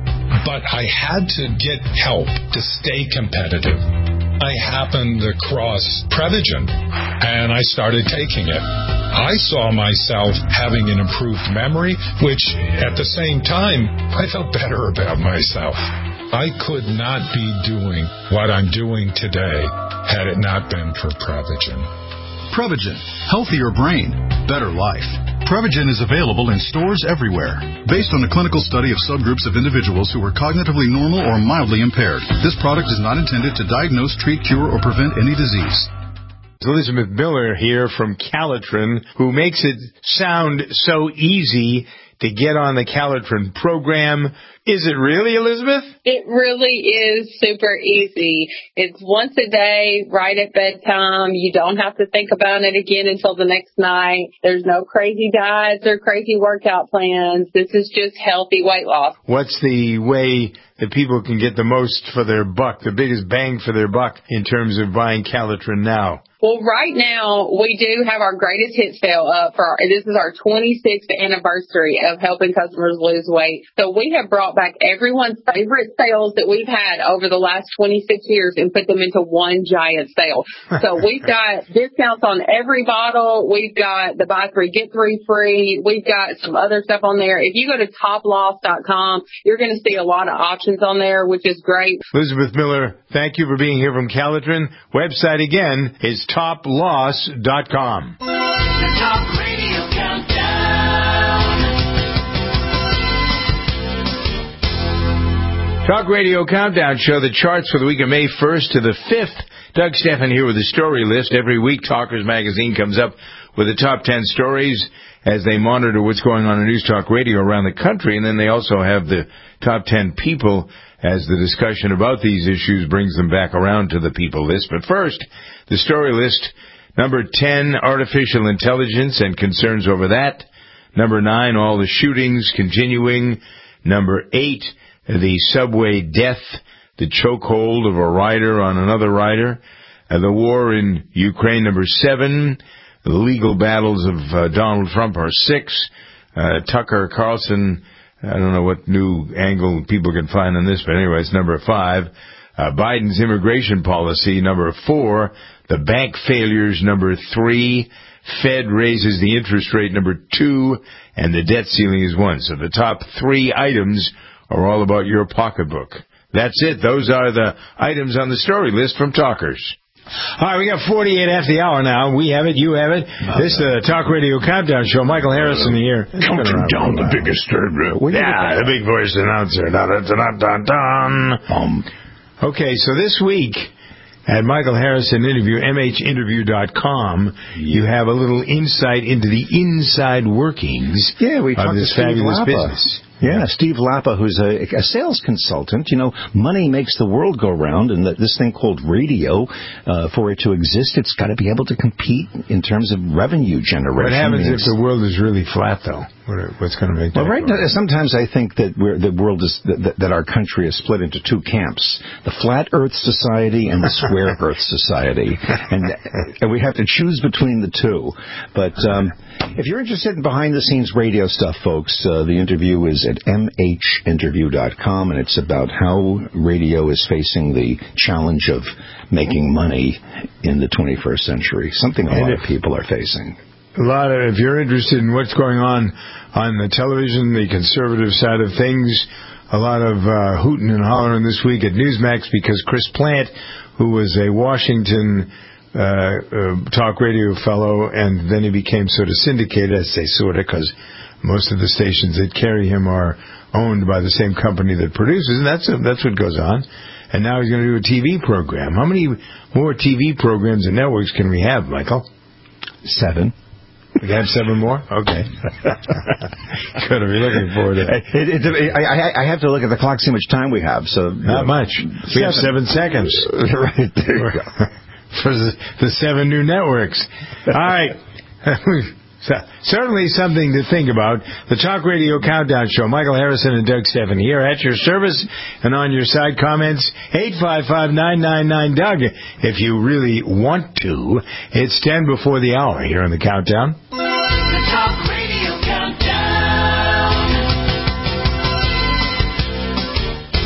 but I had to get help to stay competitive. I happened across Prevagen, and I started taking it. I saw myself having an improved memory, which at the same time, I felt better about myself. I could not be doing what I'm doing today had it not been for Prevagen. Prevagen. Healthier brain, better life. Prevagen is available in stores everywhere. Based on a clinical study of subgroups of individuals who were cognitively normal or mildly impaired, this product is not intended to diagnose, treat, cure, or prevent any disease. Elizabeth Miller here from Calitrin, who makes it sound so easy to get on the Calitrin program. Is it really, Elizabeth? It really is super easy. It's once a day, right at bedtime. You don't have to think about it again until the next night. There's no crazy diets or crazy workout plans. This is just healthy weight loss. What's the way that people can get the most for their buck, the biggest bang for their buck in terms of buying Calitrin now? Well, right now, we do have our greatest hit sale up for our, this is our twenty-sixth anniversary of helping customers lose weight. So we have brought back everyone's favorite sales that we've had over the last twenty-six years and put them into one giant sale. So we've got discounts on every bottle. We've got the buy three, get three free. We've got some other stuff on there. If you go to top loss dot com, you're going to see a lot of options on there, which is great. Elizabeth Miller, thank you for being here from Calitrin. Website again is top loss dot com. The Talk Radio Countdown. Talk Radio Countdown show, the charts for the week of May first to the fifth. Doug Steffen here with the story list. Every week, Talkers Magazine comes up with the top ten stories as they monitor what's going on in News Talk Radio around the country, and then they also have the top ten people as the discussion about these issues brings them back around to the people list. But first, the story list. Number ten, artificial intelligence and concerns over that. Number nine, all the shootings continuing. Number eight, the subway death, the chokehold of a rider on another rider. Uh, the war in Ukraine, number seven. The legal battles of uh, Donald Trump are six. Uh, Tucker Carlson, I don't know what new angle people can find on this, but anyway, it's number five. Uh, Biden's immigration policy, number four. The bank failures, number three. Fed raises the interest rate, number two. And the debt ceiling is one. So the top three items are all about your pocketbook. That's it. Those are the items on the story list from Talkers. All right, we got forty-eight after the hour now. We have it. You have it. Oh, this is the Talk Radio Countdown Show. Michael Harrison here. Counting down the biggest. Uh, yeah, the big voice announcer. Dun, dun, dun, dun, dun. Um. Okay, so this week at Michael Harrison Interview, M H interview dot com, you have a little insight into the inside workings yeah, we of this fabulous Lappa. business. Yeah, Steve Lappa, who's a, a sales consultant. You know, money makes the world go round, and that this thing called radio, uh, for it to exist, it's got to be able to compete in terms of revenue generation. What happens if the world is really flat, though? What, what's going to make that Well, right now, sometimes I think that we're, the world is that, that our country is split into two camps: the flat Earth society and the square Earth society, and, and we have to choose between the two. But um, if you're interested in behind-the-scenes radio stuff, folks, uh, the interview is at M H interview dot com, and it's about how radio is facing the challenge of making money in the twenty-first century, something a lot of people are facing. A lot of, if you're interested in what's going on on the television, the conservative side of things, a lot of uh, hooting and hollering this week at Newsmax because Chris Plant, who was a Washington uh, uh, talk radio fellow, and then he became sort of syndicated, I say sort of, because most of the stations that carry him are owned by the same company that produces, and that's a, that's what goes on. And now he's going to do a T V program. How many more T V programs and networks can we have, Michael? Seven. We have seven more? Okay. Good to be looking forward to it. It, it, it I, I have to look at the clock, see how much time we have. So Not much. We seven. have seven seconds. Right, there you go. For the, the seven new networks. All right. So, certainly something to think about. The Talk Radio Countdown Show. Michael Harrison and Doug Steffen here at your service. And on your side comments, eight five five, nine nine nine, Doug. If you really want to. It's ten before the hour here on the Countdown. The Talk Radio Countdown.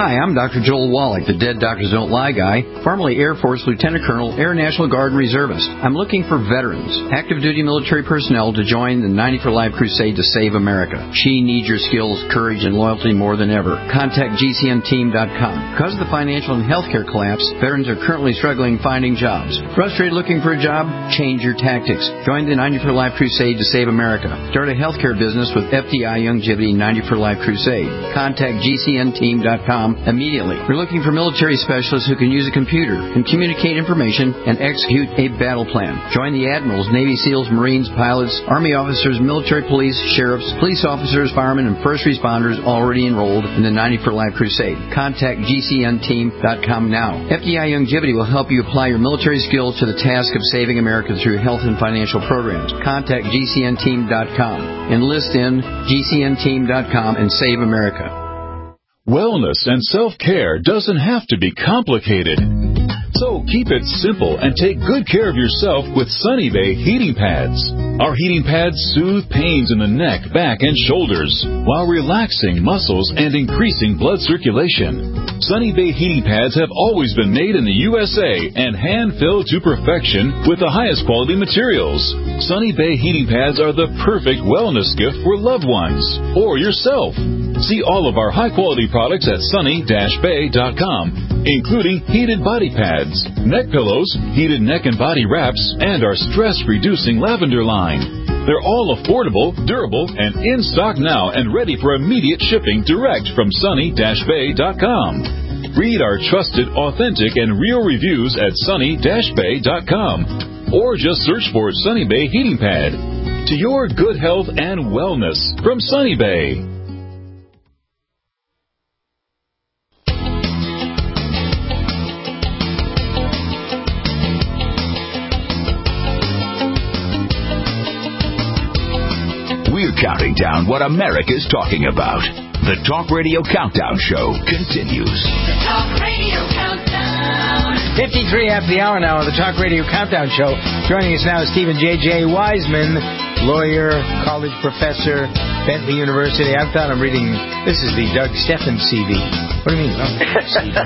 Hi, I'm Doctor Joel Wallach, the Dead Doctors Don't Lie guy, formerly Air Force Lieutenant Colonel, Air National Guard Reservist. I'm looking for veterans, active duty military personnel to join the ninety for Life crusade to save America. She needs your skills, courage, and loyalty more than ever. Contact G C N team dot com. Because of the financial and healthcare collapse, veterans are currently struggling finding jobs. Frustrated looking for a job? Change your tactics. Join the ninety for Life crusade to save America. Start a healthcare business with F D I Longevity ninety for Life crusade. Contact G C N team dot com immediately. We're looking for military specialists who can use a computer and communicate information and execute a battle plan. Join the admirals, Navy SEALs, Marines, pilots, Army officers, military police, sheriffs, police officers, firemen, and first responders already enrolled in the ninety for Life crusade. Contact G C N team dot com now. F D I Longevity will help you apply your military skills to the task of saving America through health and financial programs. Contact G C N team dot com. Enlist in G C N team dot com and save America. Wellness and self-care doesn't have to be complicated. So keep it simple and take good care of yourself with Sunny Bay heating pads. Our heating pads soothe pains in the neck, back, and shoulders while relaxing muscles and increasing blood circulation. Sunny Bay heating pads have always been made in the U S A and hand-filled to perfection with the highest quality materials. Sunny Bay heating pads are the perfect wellness gift for loved ones or yourself. See all of our high-quality products at sunny dash bay dot com, including heated body pads, neck pillows, heated neck and body wraps, and our stress-reducing lavender line. They're all affordable, durable, and in stock now and ready for immediate shipping direct from sunny dash bay dot com. Read our trusted, authentic, and real reviews at sunny dash bay dot com or just search for Sunny Bay Heating Pad. To your good health and wellness from Sunny Bay. We're counting down what America's talking about. The Talk Radio Countdown Show continues. The Talk Radio Countdown. fifty-three after the hour now on the Talk Radio Countdown Show. Joining us now is Stephen J J. Wiseman, lawyer, college professor, Bentley University. I thought I'm reading, this is the Doug Steffen C V. What do you mean? Oh, C V.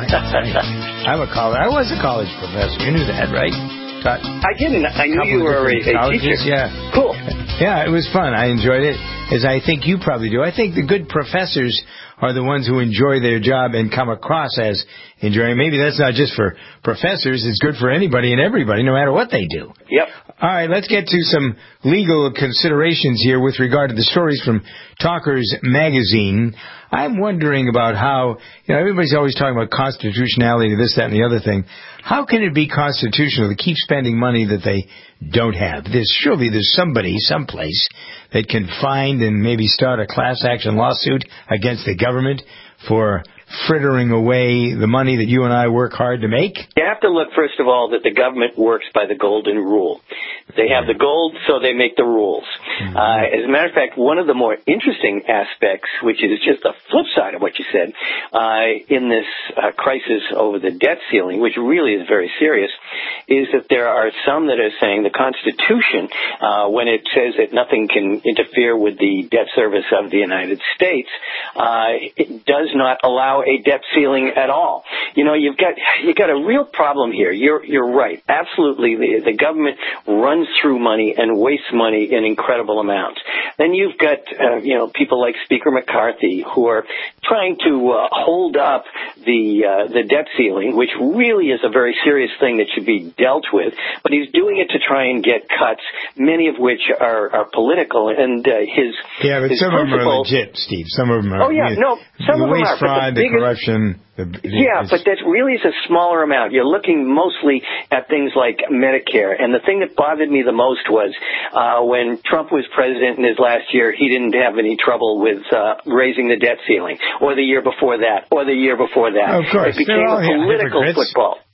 I'm a college, I was a college professor. You knew that, right? Taught I didn't. I knew you were a, a teacher. Yeah. Cool. Yeah, it was fun. I enjoyed it, as I think you probably do. I think the good professors are the ones who enjoy their job and come across as enjoying. Maybe that's not just for professors. It's good for anybody and everybody, no matter what they do. Yep. All right, let's get to some legal considerations here with regard to the stories from Talkers Magazine. I'm wondering about how, you know, everybody's always talking about constitutionality, this, that, and the other thing. How can it be constitutional to keep spending money that they don't have? There's surely there's somebody, someplace, that can find and maybe start a class action lawsuit against the government for frittering away the money that you and I work hard to make? You have to look, first of all, that the government works by the golden rule. They have the gold, so they make the rules. Mm-hmm. Uh, as a matter of fact, one of the more interesting aspects, which is just the flip side of what you said, uh, in this uh, crisis over the debt ceiling, which really is very serious, is that there are some that are saying the Constitution, uh, when it says that nothing can interfere with the debt service of the United States, uh, it does not allow a debt ceiling at all. You know, you've got you've got a real problem here. You're you're right. Absolutely, the, the government runs through money and wastes money in incredible amounts. Then you've got uh, you know people like Speaker McCarthy who are trying to uh, hold up the uh, the debt ceiling, which really is a very serious thing that should be dealt with. But he's doing it to try and get cuts, many of which are, are political. And uh, his yeah, but his some of them are principle, legit, Steve. Some of them are. Oh yeah, you no, know, some the of them waste are. fraud, the, the corruption. The, yeah, but that really is a smaller amount. You're looking mostly at things like Medicare. And the thing that bothered me the most was uh, when Trump was president in his last year, he didn't have any trouble with uh, raising the debt ceiling, or the year before that, or the year before that. Of course. It became a political hypocrites. football.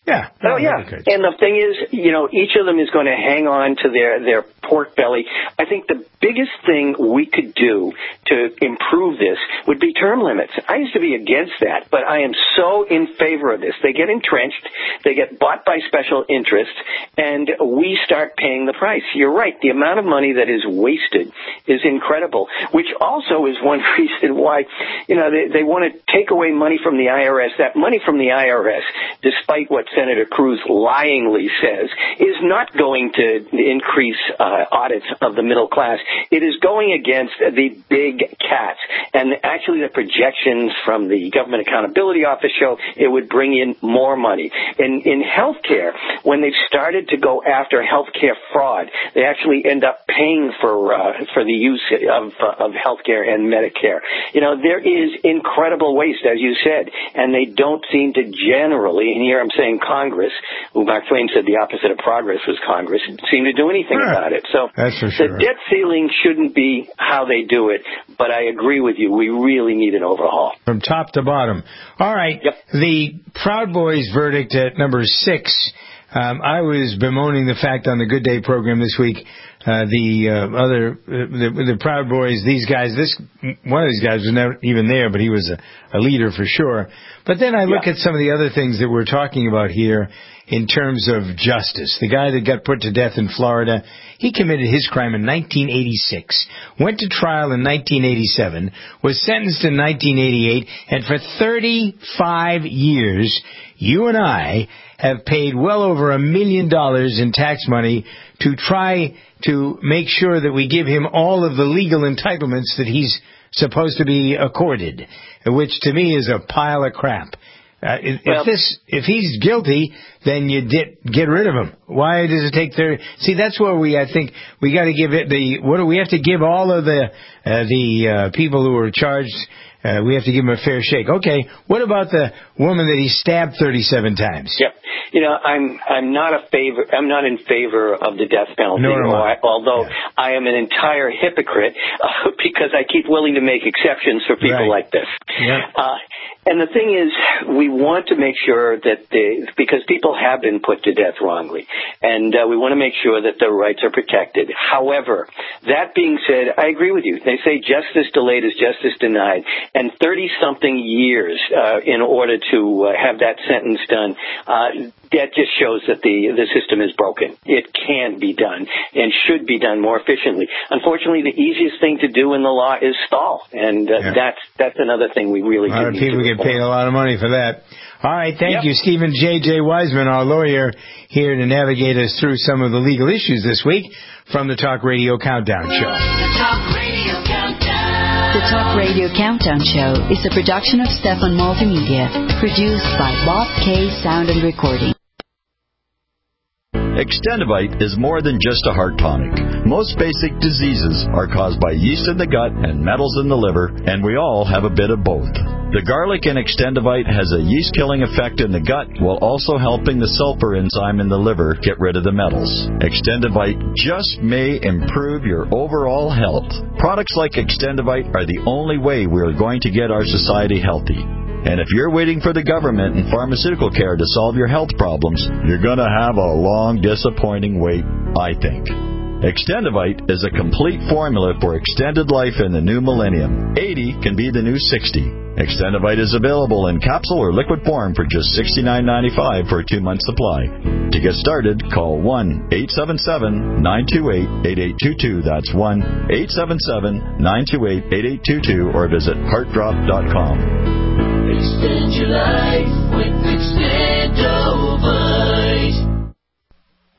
Yeah. Oh, yeah. And the thing is, you know, each of them is going to hang on to their, their pork belly. I think the biggest thing we could do to improve this would be term limits. I used to be against that, but I am so in favor of this. They get entrenched, they get bought by special interests, and we start paying the price. You're right. The amount of money that is wasted is incredible, which also is one reason why, you know, they, they want to take away money from the I R S. That money from the I R S, despite what Senator Cruz lyingly says, is not going to increase uh, audits of the middle class. It is going against the big cats. And actually the projections from the Government Accountability Office show it would bring in more money. In, in healthcare, when they've started to go after healthcare fraud, they actually end up paying for uh, for the use of, uh, of healthcare and Medicare. You know, there is incredible waste, as you said, and they don't seem to generally, and here I'm saying Congress, who Mark Twain said the opposite of progress was Congress, seem to do anything Sure. about it. So That's for sure. the debt ceiling shouldn't be how they do it, but I agree with you. We really need an overhaul. From top to bottom. All right. Yep. The Proud Boys verdict at number six. Um, I was bemoaning the fact on the Good Day program this week, uh, the uh, other, uh, the, the Proud Boys, these guys, this one of these guys was never even there, but he was a, a leader for sure. But then I look Yeah. at some of the other things that we're talking about here in terms of justice. The guy that got put to death in Florida, he committed his crime in nineteen eighty-six, went to trial in nineteen eighty-seven, was sentenced in nineteen eighty-eight, and for thirty-five years, you and I have paid well over a million dollars in tax money to try to make sure that we give him all of the legal entitlements that he's supposed to be accorded, which to me is a pile of crap. Uh, if, Well- if this, if he's guilty, then you get get rid of him. Why does it take thirty? See, that's where we, I think, we got to give it the. What do we have to give all of the uh, the uh, people who are charged? Uh, we have to give them a fair shake. Okay, what about the woman that he stabbed thirty-seven times? Yep. You know, I'm I'm not a favor. I'm not in favor of the death penalty. Nor am I. Although yeah. I am an entire hypocrite uh, because I keep willing to make exceptions for people Right. like this. Yeah. Uh, and the thing is, we want to make sure that the because people have been put to death wrongly, and uh, we want to make sure that their rights are protected. However, that being said, I agree with you. They say justice delayed is justice denied, and thirty-something years uh, in order to uh, have that sentence done. Uh, That just shows that the the system is broken. It can be done and should be done more efficiently. Unfortunately, the easiest thing to do in the law is stall, and uh, Yeah. that's that's another thing we really A lot do of need people to get paid a lot of money for that. All right, thank Yep. you, Stephen J. J. Wiseman, our lawyer, here to navigate us through some of the legal issues this week from the Talk Radio Countdown Show. The Talk Radio Countdown. The Talk Radio Countdown Show is a production of Stefan Multimedia, produced by Bob K. Sound and Recording. Extendivite is more than just a heart tonic. Most basic diseases are caused by yeast in the gut and metals in the liver, and we all have a bit of both. The garlic in Extendivite has a yeast-killing effect in the gut while also helping the sulfur enzyme in the liver get rid of the metals. Extendivite just may improve your overall health. Products like Extendivite are the only way we are going to get our society healthy. And if you're waiting for the government and pharmaceutical care to solve your health problems, you're going to have a long, disappointing wait, I think. Extendivite is a complete formula for extended life in the new millennium. eighty can be the new sixty. Extendivite is available in capsule or liquid form for just sixty-nine ninety-five for a two-month supply. To get started, call one eight seven seven, nine two eight, eight eight two two. That's one eight seven seven, nine two eight, eight eight two two or visit heart drop dot com. Extend your life with Extendivite.